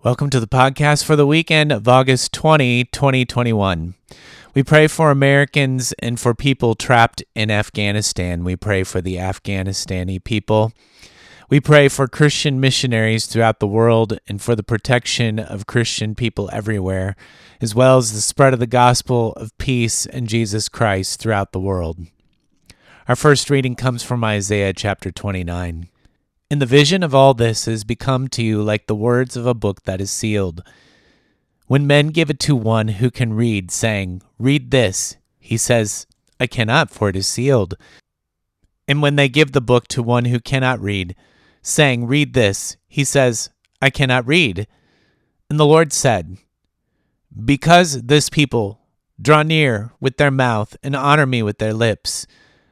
Welcome to the podcast for the weekend of August 20, 2021. We pray for Americans and for people trapped in Afghanistan. We pray for the Afghanistani people. We pray for Christian missionaries throughout the world and for the protection of Christian people everywhere, as well as the spread of the gospel of peace and Jesus Christ throughout the world. Our first reading comes from Isaiah chapter 29. And the vision of all this has become to you like the words of a book that is sealed. When men give it to one who can read, saying, "Read this," he says, "I cannot, for it is sealed." And when they give the book to one who cannot read, saying, "Read this," he says, "I cannot read." And the Lord said, "Because this people draw near with their mouth and honor me with their lips,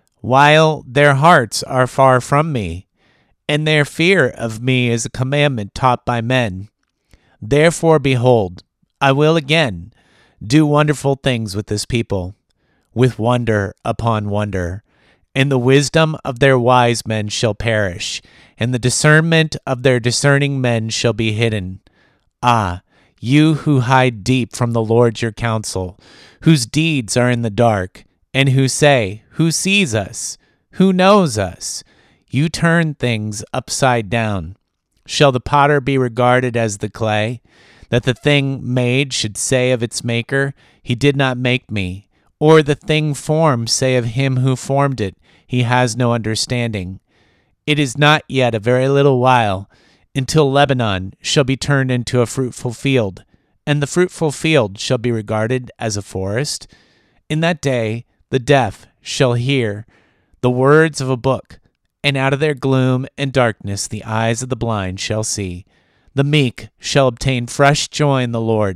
while their hearts are far from me, and their fear of me is a commandment taught by men. Therefore, behold, I will again do wonderful things with this people, with wonder upon wonder. And the wisdom of their wise men shall perish, and the discernment of their discerning men shall be hidden. Ah, you who hide deep from the Lord your counsel, whose deeds are in the dark, and who say, "Who sees us? Who knows us?" You turn things upside down. Shall the potter be regarded as the clay, that the thing made should say of its maker, "He did not make me," or the thing formed say of him who formed it, "He has no understanding"? It is not yet a very little while until Lebanon shall be turned into a fruitful field, and the fruitful field shall be regarded as a forest. In that day the deaf shall hear the words of a book, and out of their gloom and darkness the eyes of the blind shall see. The meek shall obtain fresh joy in the Lord,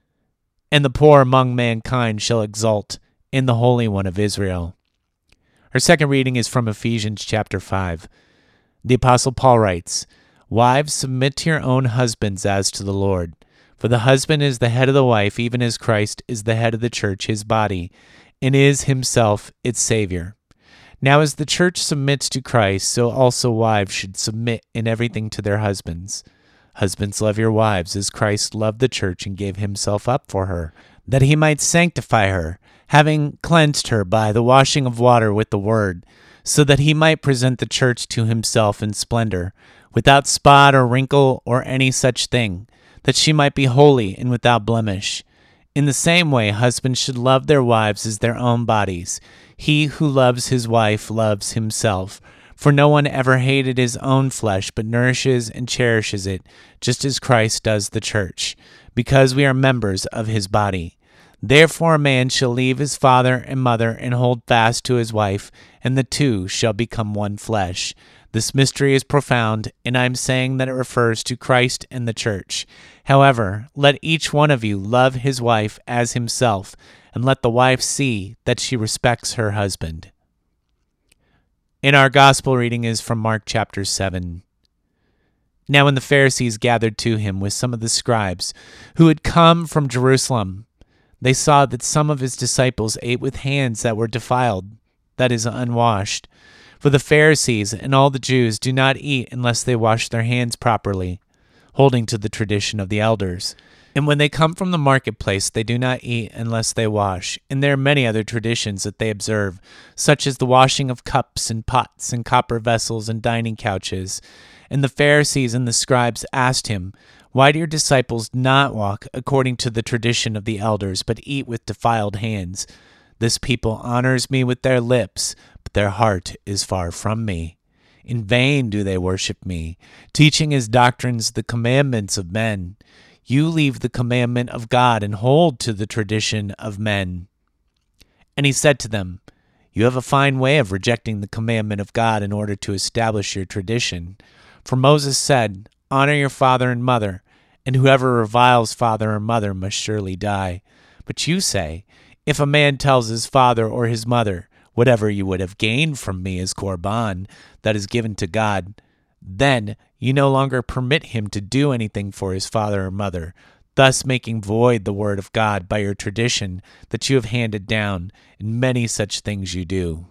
and the poor among mankind shall exult in the Holy One of Israel. Our second reading is from Ephesians chapter 5. The Apostle Paul writes, "Wives, submit to your own husbands as to the Lord. For the husband is the head of the wife, even as Christ is the head of the church, his body, and is himself its Savior. Now as the church submits to Christ, so also wives should submit in everything to their husbands. Husbands, love your wives, as Christ loved the church and gave himself up for her, that he might sanctify her, having cleansed her by the washing of water with the word, so that he might present the church to himself in splendor, without spot or wrinkle or any such thing, that she might be holy and without blemish. In the same way, husbands should love their wives as their own bodies. He who loves his wife loves himself. For no one ever hated his own flesh, but nourishes and cherishes it, just as Christ does the church, because we are members of his body. Therefore a man shall leave his father and mother and hold fast to his wife, and the two shall become one flesh. This mystery is profound, and I am saying that it refers to Christ and the church. However, let each one of you love his wife as himself, and let the wife see that she respects her husband." And our gospel reading is from Mark chapter 7. Now when the Pharisees gathered to him with some of the scribes who had come from Jerusalem, they saw that some of his disciples ate with hands that were defiled, that is, unwashed. For the Pharisees and all the Jews do not eat unless they wash their hands properly, holding to the tradition of the elders. And when they come from the marketplace, they do not eat unless they wash. And there are many other traditions that they observe, such as the washing of cups and pots and copper vessels and dining couches. And the Pharisees and the scribes asked him, "Why do your disciples not walk according to the tradition of the elders, but eat with defiled hands? This people honors me with their lips, but their heart is far from me. In vain do they worship me, teaching as doctrines the commandments of men. You leave the commandment of God and hold to the tradition of men." And he said to them, "You have a fine way of rejecting the commandment of God in order to establish your tradition. For Moses said, 'Honor your father and mother,' and whoever reviles father or mother must surely die. But you say, 'If a man tells his father or his mother, whatever you would have gained from me is korban, that is given to God,' then you no longer permit him to do anything for his father or mother, thus making void the word of God by your tradition that you have handed down, and many such things you do."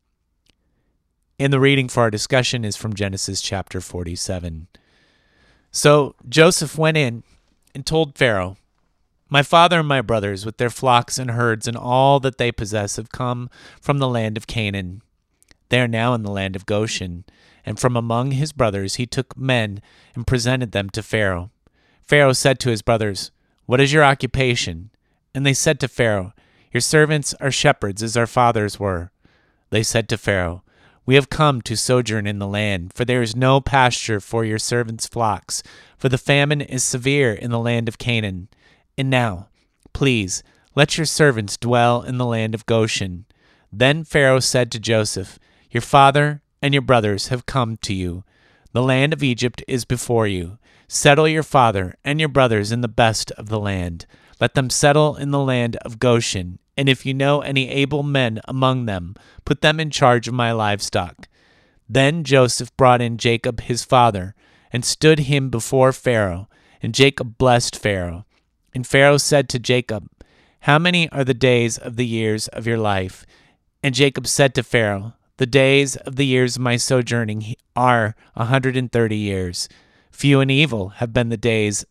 And the reading for our discussion is from Genesis chapter 47. So Joseph went in and told Pharaoh, "My father and my brothers with their flocks and herds and all that they possess have come from the land of Canaan. They are now in the land of Goshen." And from among his brothers he took men and presented them to Pharaoh. Pharaoh said to his brothers, "What is your occupation?" And they said to Pharaoh, "Your servants are shepherds as our fathers were." They said to Pharaoh, "We have come to sojourn in the land, for there is no pasture for your servants' flocks, for the famine is severe in the land of Canaan. And now, please, let your servants dwell in the land of Goshen." Then Pharaoh said to Joseph, "Your father and your brothers have come to you. The land of Egypt is before you. Settle your father and your brothers in the best of the land. Let them settle in the land of Goshen, and if you know any able men among them, put them in charge of my livestock." Then Joseph brought in Jacob his father, and stood him before Pharaoh, and Jacob blessed Pharaoh. And Pharaoh said to Jacob, "How many are the days of the years of your life?" And Jacob said to Pharaoh, "The days of the years of my sojourning are 130 years. Few and evil have been the days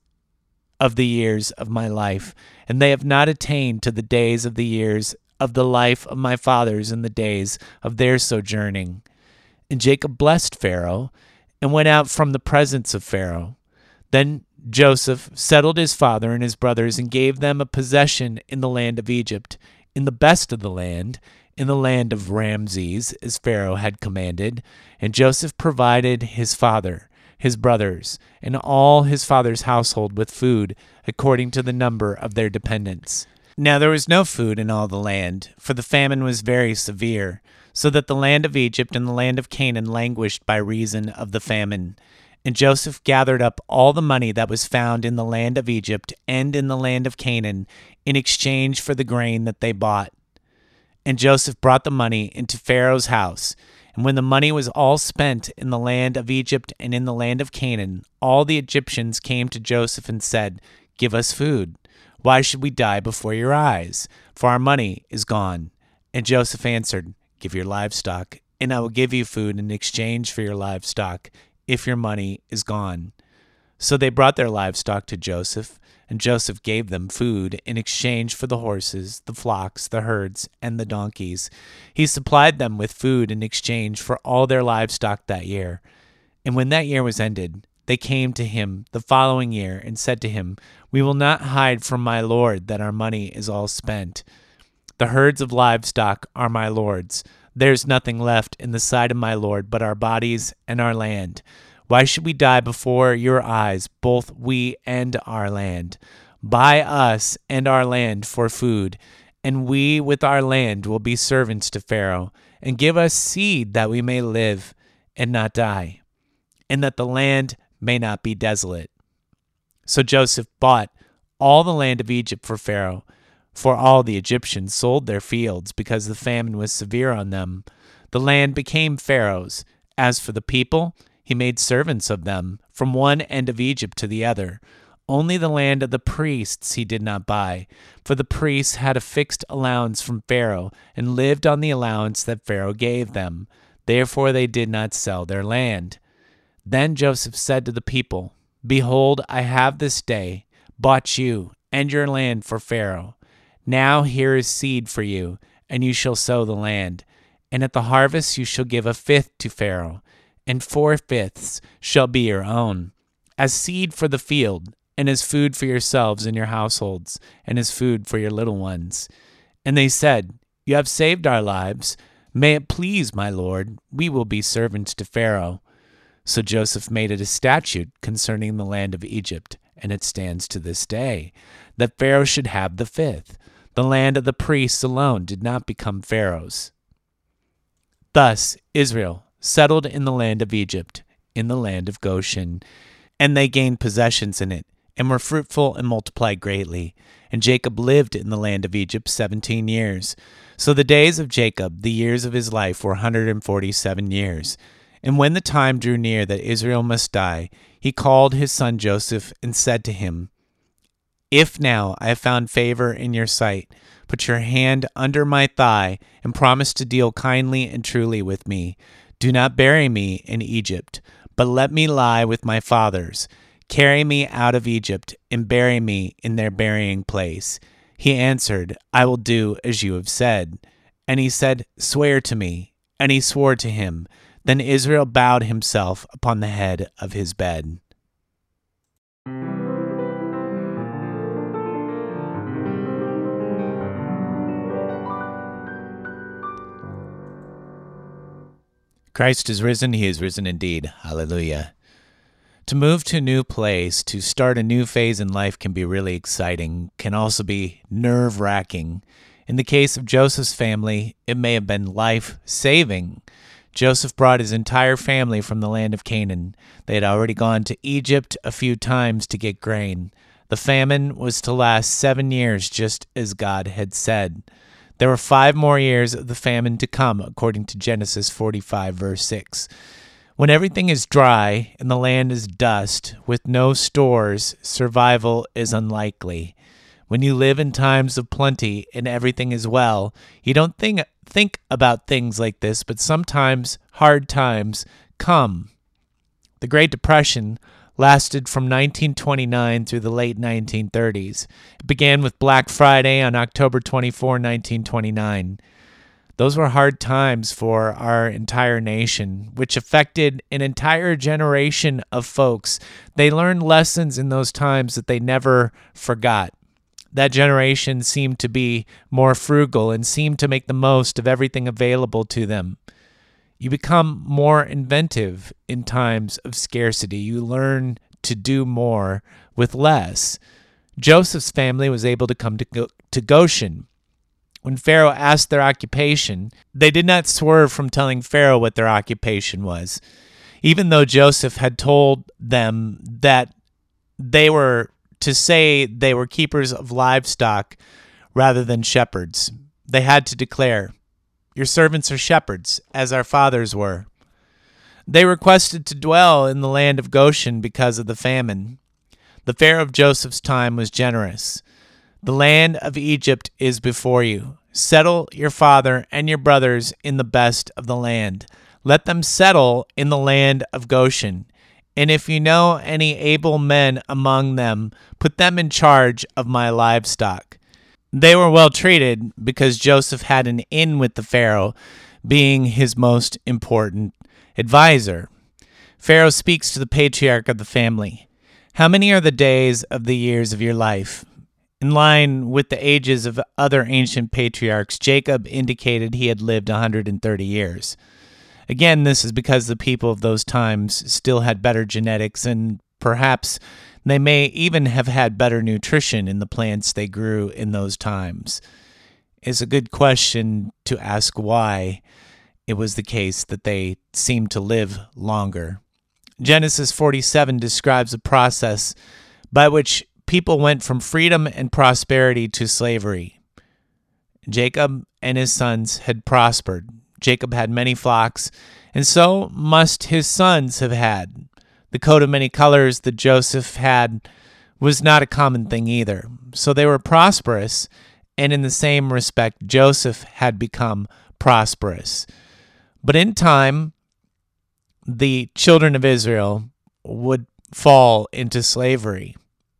of the years of my life, and they have not attained to the days of the years of the life of my fathers in the days of their sojourning." And Jacob blessed Pharaoh, and went out from the presence of Pharaoh. Then Joseph settled his father and his brothers, and gave them a possession in the land of Egypt, in the best of the land, in the land of Ramses, as Pharaoh had commanded. And Joseph provided his father, his brothers, and all his father's household with food, according to the number of their dependents. Now there was no food in all the land, for the famine was very severe, so that the land of Egypt and the land of Canaan languished by reason of the famine. And Joseph gathered up all the money that was found in the land of Egypt and in the land of Canaan, in exchange for the grain that they bought. And Joseph brought the money into Pharaoh's house. And when the money was all spent in the land of Egypt and in the land of Canaan, all the Egyptians came to Joseph and said, "Give us food. Why should we die before your eyes? For our money is gone." And Joseph answered, "Give your livestock, and I will give you food in exchange for your livestock, if your money is gone." So they brought their livestock to Joseph, and Joseph gave them food in exchange for the horses, the flocks, the herds, and the donkeys. He supplied them with food in exchange for all their livestock that year. And when that year was ended, they came to him the following year and said to him, "We will not hide from my lord that our money is all spent. The herds of livestock are my lord's. There's nothing left in the sight of my lord but our bodies and our land. Why should we die before your eyes, both we and our land? Buy us and our land for food, and we with our land will be servants to Pharaoh, and give us seed that we may live and not die, and that the land may not be desolate." So Joseph bought all the land of Egypt for Pharaoh, for all the Egyptians sold their fields because the famine was severe on them. The land became Pharaoh's. As for the people, he made servants of them from one end of Egypt to the other. Only the land of the priests he did not buy, for the priests had a fixed allowance from Pharaoh and lived on the allowance that Pharaoh gave them. Therefore they did not sell their land. Then Joseph said to the people, "Behold, I have this day bought you and your land for Pharaoh. Now here is seed for you, and you shall sow the land. And at the harvest you shall give a fifth to Pharaoh, and 4/5 shall be your own, as seed for the field, and as food for yourselves and your households, and as food for your little ones." And they said, "You have saved our lives. May it please my lord, we will be servants to Pharaoh." So Joseph made it a statute concerning the land of Egypt, and it stands to this day, that Pharaoh should have the fifth. The land of the priests alone did not become Pharaoh's. Thus Israel settled in the land of Egypt, in the land of Goshen, and they gained possessions in it, and were fruitful and multiplied greatly. And Jacob lived in the land of Egypt 17 years. So the days of Jacob, the years of his life, were 147 years. And when the time drew near that Israel must die, he called his son Joseph and said to him, "If now I have found favor in your sight, put your hand under my thigh and promise to deal kindly and truly with me. Do not bury me in Egypt, but let me lie with my fathers. Carry me out of Egypt and bury me in their burying place." He answered, "I will do as you have said." And he said, "Swear to me." And he swore to him. Then Israel bowed himself upon the head of his bed. Christ is risen. He is risen indeed. Hallelujah. To move to a new place, to start a new phase in life can be really exciting, can also be nerve-wracking. In the case of Joseph's family, it may have been life-saving. Joseph brought his entire family from the land of Canaan. They had already gone to Egypt a few times to get grain. The famine was to last 7 years, just as God had said. There were 5 more years of the famine to come, according to Genesis 45, verse 6. When everything is dry and the land is dust, with no stores, survival is unlikely. When you live in times of plenty and everything is well, you don't think about things like this, but sometimes hard times come. The Great Depression lasted from 1929 through the late 1930s. It began with Black Friday on October 24, 1929. Those were hard times for our entire nation, which affected an entire generation of folks. They learned lessons in those times that they never forgot. That generation seemed to be more frugal and seemed to make the most of everything available to them. You become more inventive in times of scarcity. You learn to do more with less. Joseph's family was able to come to Goshen. When Pharaoh asked their occupation, they did not swerve from telling Pharaoh what their occupation was, even though Joseph had told them that they were to say they were keepers of livestock rather than shepherds. They had to declare, "Your servants are shepherds, as our fathers were." They requested to dwell in the land of Goshen because of the famine. The Pharaoh of Joseph's time was generous. "The land of Egypt is before you. Settle your father and your brothers in the best of the land. Let them settle in the land of Goshen. And if you know any able men among them, put them in charge of my livestock." They were well treated because Joseph had an in with the Pharaoh, being his most important advisor. Pharaoh speaks to the patriarch of the family. "How many are the days of the years of your life?" In line with the ages of other ancient patriarchs, Jacob indicated he had lived 130 years. Again, this is because the people of those times still had better genetics, and perhaps they may even have had better nutrition in the plants they grew in those times. It's a good question to ask why it was the case that they seemed to live longer. Genesis 47 describes a process by which people went from freedom and prosperity to slavery. Jacob and his sons had prospered. Jacob had many flocks, and so must his sons have had. The coat of many colors that Joseph had was not a common thing either. So they were prosperous, and in the same respect, Joseph had become prosperous. But in time, the children of Israel would fall into slavery.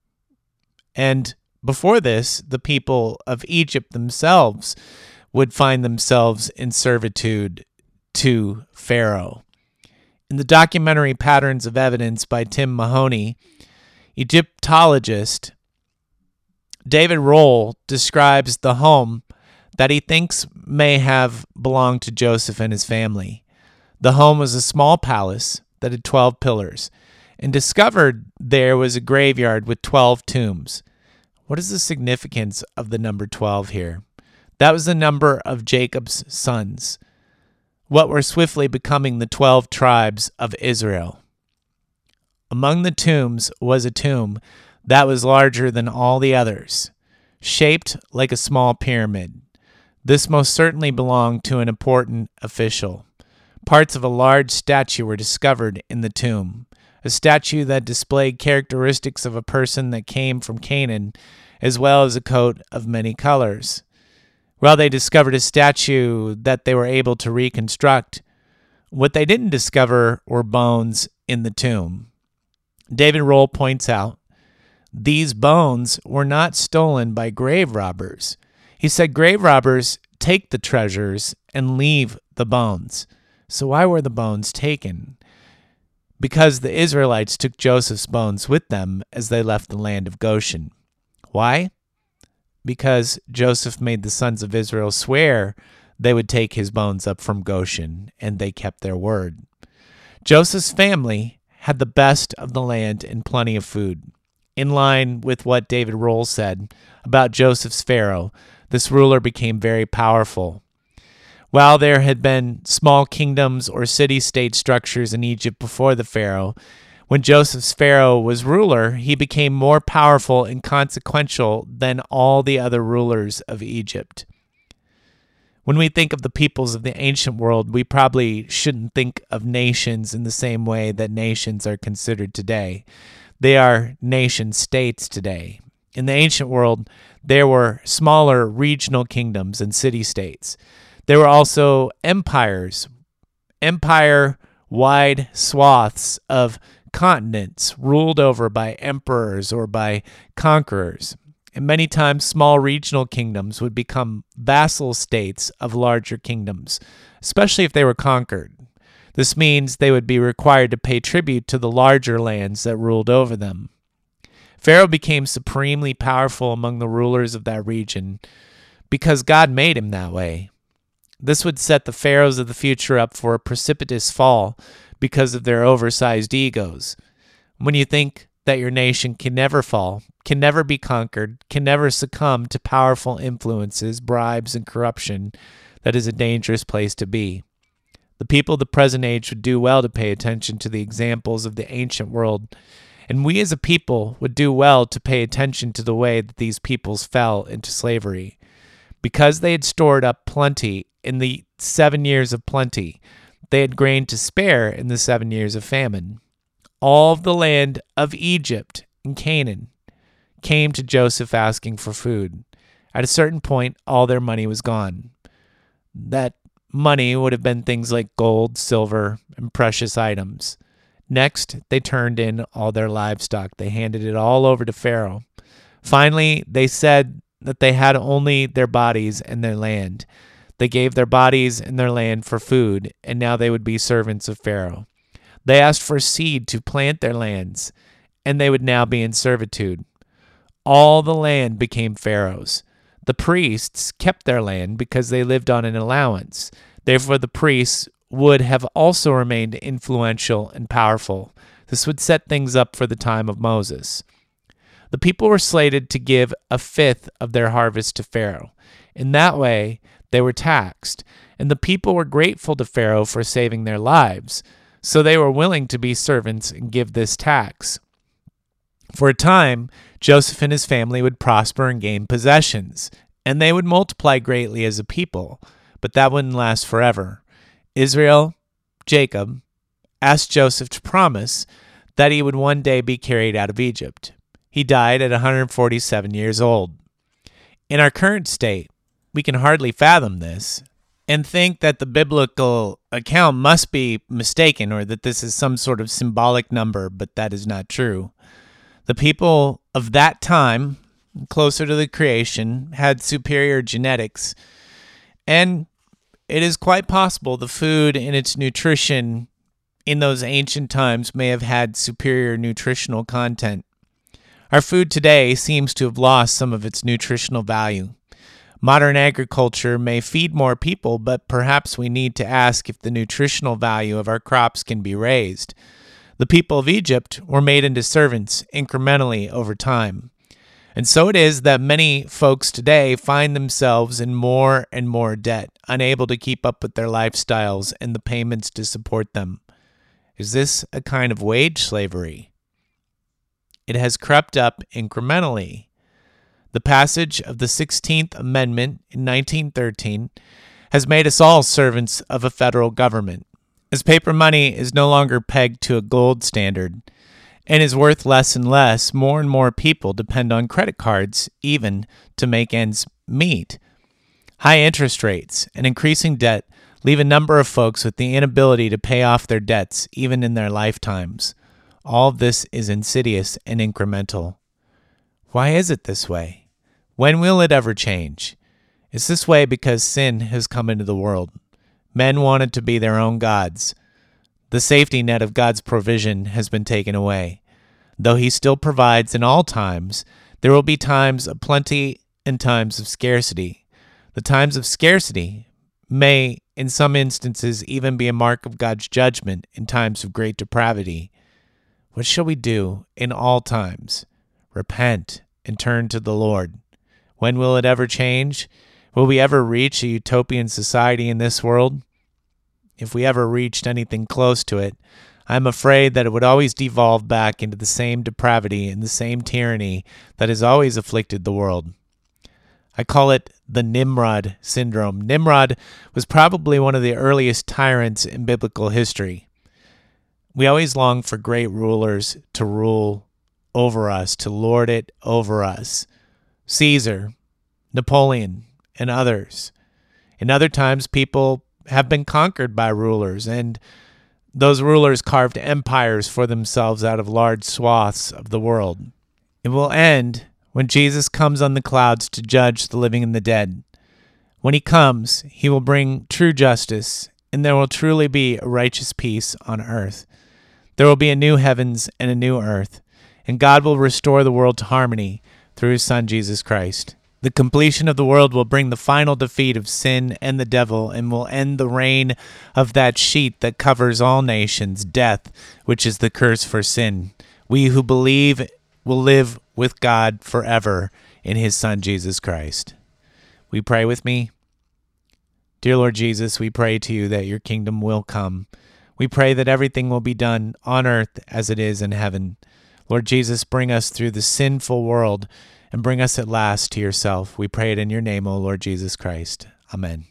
And before this, the people of Egypt themselves would find themselves in servitude to Pharaoh. In the documentary Patterns of Evidence by Tim Mahoney, Egyptologist, David Rohl describes the home that he thinks may have belonged to Joseph and his family. The home was a small palace that had 12 pillars, and discovered there was a graveyard with 12 tombs. What is the significance of the number 12 here? That was the number of Jacob's sons, what were swiftly becoming the 12 tribes of Israel. Among the tombs was a tomb that was larger than all the others, shaped like a small pyramid. This most certainly belonged to an important official. Parts of a large statue were discovered in the tomb, a statue that displayed characteristics of a person that came from Canaan, as well as a coat of many colors. Well, they discovered a statue that they were able to reconstruct. What they didn't discover were bones in the tomb. David Rohl points out, these bones were not stolen by grave robbers. He said grave robbers take the treasures and leave the bones. So why were the bones taken? Because the Israelites took Joseph's bones with them as they left the land of Goshen. Why? Because Joseph made the sons of Israel swear they would take his bones up from Goshen, and they kept their word. Joseph's family had the best of the land and plenty of food. In line with what David Rohl said about Joseph's Pharaoh, this ruler became very powerful. While there had been small kingdoms or city-state structures in Egypt before the Pharaoh, when Joseph's Pharaoh was ruler, he became more powerful and consequential than all the other rulers of Egypt. When we think of the peoples of the ancient world, we probably shouldn't think of nations in the same way that nations are considered today. They are nation-states today. In the ancient world, there were smaller regional kingdoms and city-states. There were also empires, empire-wide swaths of continents ruled over by emperors or by conquerors. And many times small regional kingdoms would become vassal states of larger kingdoms, especially if they were conquered. This means they would be required to pay tribute to the larger lands that ruled over them. Pharaoh became supremely powerful among the rulers of that region because God made him that way. This would set the pharaohs of the future up for a precipitous fall because of their oversized egos. When you think that your nation can never fall, can never be conquered, can never succumb to powerful influences, bribes, and corruption, that is a dangerous place to be. The people of the present age would do well to pay attention to the examples of the ancient world, and we as a people would do well to pay attention to the way that these peoples fell into slavery. Because they had stored up plenty in the 7 years of plenty, they had grain to spare in the 7 years of famine. All of the land of Egypt and Canaan came to Joseph asking for food. At a certain point, all their money was gone. That money would have been things like gold, silver, and precious items. Next, they turned in all their livestock. They handed it all over to Pharaoh. Finally, they said that they had only their bodies and their land. They gave their bodies and their land for food, and now they would be servants of Pharaoh. They asked for seed to plant their lands, and they would now be in servitude. All the land became Pharaoh's. The priests kept their land because they lived on an allowance. Therefore, the priests would have also remained influential and powerful. This would set things up for the time of Moses. The people were slated to give a fifth of their harvest to Pharaoh. In that way, they were taxed, and the people were grateful to Pharaoh for saving their lives, so they were willing to be servants and give this tax. For a time, Joseph and his family would prosper and gain possessions, and they would multiply greatly as a people, but that wouldn't last forever. Israel, Jacob, asked Joseph to promise that he would one day be carried out of Egypt. He died at 147 years old. In our current state, we can hardly fathom this and think that the biblical account must be mistaken or that this is some sort of symbolic number, but that is not true. The people of that time, closer to the creation, had superior genetics, and it is quite possible the food and its nutrition in those ancient times may have had superior nutritional content. Our food today seems to have lost some of its nutritional value. Modern agriculture may feed more people, but perhaps we need to ask if the nutritional value of our crops can be raised. The people of Egypt were made into servants incrementally over time. And so it is that many folks today find themselves in more and more debt, unable to keep up with their lifestyles and the payments to support them. Is this a kind of wage slavery? It has crept up incrementally. The passage of the 16th Amendment in 1913 has made us all servants of a federal government. As paper money is no longer pegged to a gold standard and is worth less and less, more and more people depend on credit cards even to make ends meet. High interest rates and increasing debt leave a number of folks with the inability to pay off their debts even in their lifetimes. All of this is insidious and incremental. Why is it this way? When will it ever change? It's this way because sin has come into the world. Men wanted to be their own gods. The safety net of God's provision has been taken away. Though he still provides in all times, there will be times of plenty and times of scarcity. The times of scarcity may, in some instances, even be a mark of God's judgment in times of great depravity. What shall we do in all times? Repent and turn to the Lord. When will it ever change? Will we ever reach a utopian society in this world? If we ever reached anything close to it, I'm afraid that it would always devolve back into the same depravity and the same tyranny that has always afflicted the world. I call it the Nimrod syndrome. Nimrod was probably one of the earliest tyrants in biblical history. We always long for great rulers to rule over us, to lord it over us. Caesar, Napoleon, and others. In other times, people have been conquered by rulers, and those rulers carved empires for themselves out of large swaths of the world. It will end when Jesus comes on the clouds to judge the living and the dead. When he comes, he will bring true justice, and there will truly be a righteous peace on earth. There will be a new heavens and a new earth, and God will restore the world to harmony through his Son, Jesus Christ. The completion of the world will bring the final defeat of sin and the devil, and will end the reign of that sheet that covers all nations, death, which is the curse for sin. We who believe will live with God forever in his Son, Jesus Christ. We pray with me. Dear Lord Jesus, we pray to you that your kingdom will come. We pray that everything will be done on earth as it is in heaven. Lord Jesus, bring us through the sinful world and bring us at last to yourself. We pray it in your name, O Lord Jesus Christ. Amen.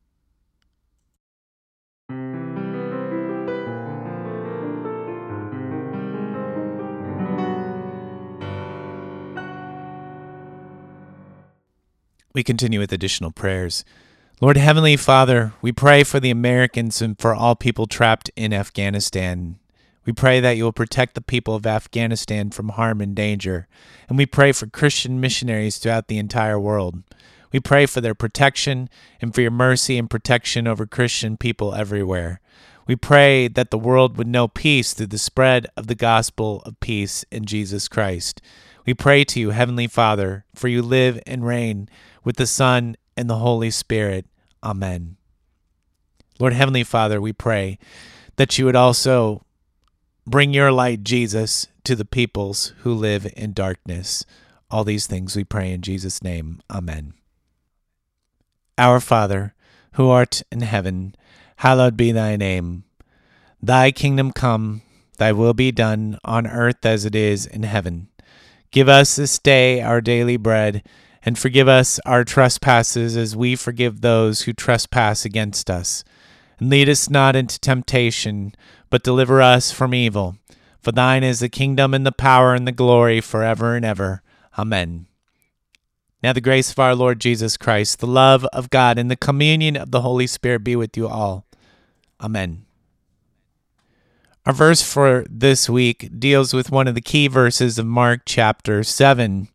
We continue with additional prayers. Lord Heavenly Father, we pray for the Americans and for all people trapped in Afghanistan. We pray that you will protect the people of Afghanistan from harm and danger, and we pray for Christian missionaries throughout the entire world. We pray for their protection and for your mercy and protection over Christian people everywhere. We pray that the world would know peace through the spread of the gospel of peace in Jesus Christ. We pray to you, Heavenly Father, for you live and reign with the Son and the Holy Spirit. Amen. Lord Heavenly Father, we pray that you would also bring your light, Jesus, to the peoples who live in darkness. All these things we pray in Jesus' name. Amen. Our Father, who art in heaven, hallowed be thy name. Thy kingdom come, thy will be done on earth as it is in heaven. Give us this day our daily bread, and forgive us our trespasses as we forgive those who trespass against us. And lead us not into temptation, but deliver us from evil. For thine is the kingdom and the power and the glory forever and ever. Amen. Now the grace of our Lord Jesus Christ, the love of God, and the communion of the Holy Spirit be with you all. Amen. Our verse for this week deals with one of the key verses of Mark chapter 7,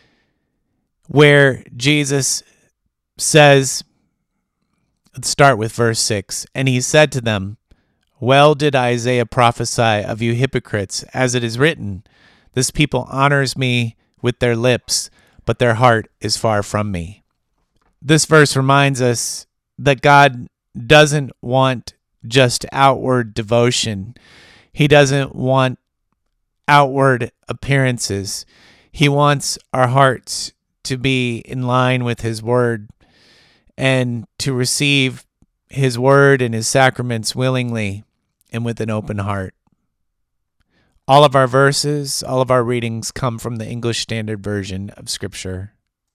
where Jesus says, let's start with verse 6, and he said to them, well did Isaiah prophesy of you hypocrites, as it is written, this people honors me with their lips, but their heart is far from me. This verse reminds us that God doesn't want just outward devotion. He doesn't want outward appearances. He wants our hearts to be in line with his word and to receive his word and his sacraments willingly and with an open heart. All of our verses, all of our readings come from the English Standard Version of Scripture.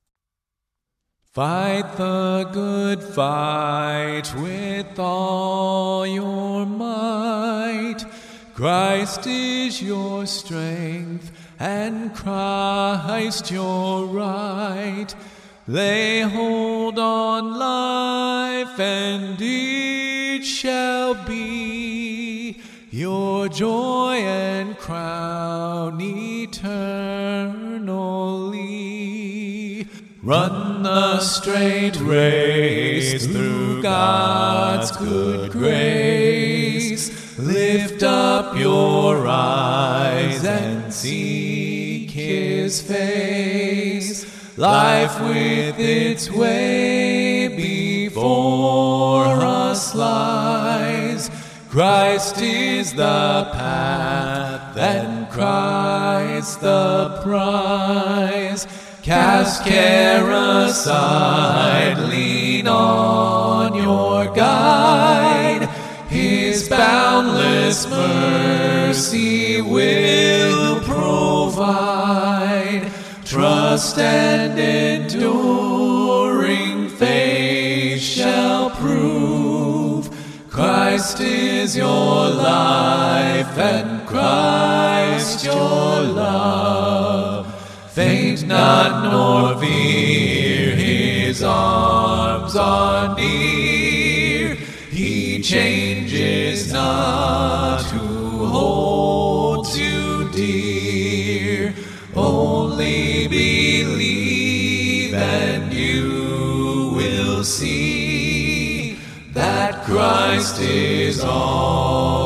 Fight the good fight with all your might. Christ is your strength, and Christ your right. Lay hold on life, and it shall be your joy and crown eternally. Run the straight race through God's good grace. Lift up your eyes and seek His face. Life with its way before us lies. Christ is the path and Christ the prize. Cast care aside, lean on your guide. His boundless mercy will provide. Trust and enduring faith shall prove. Christ is your life and Christ your love. Faint not nor fear, His arms are near. He changes not who holds you dear. Only believe and you will see that Christ is all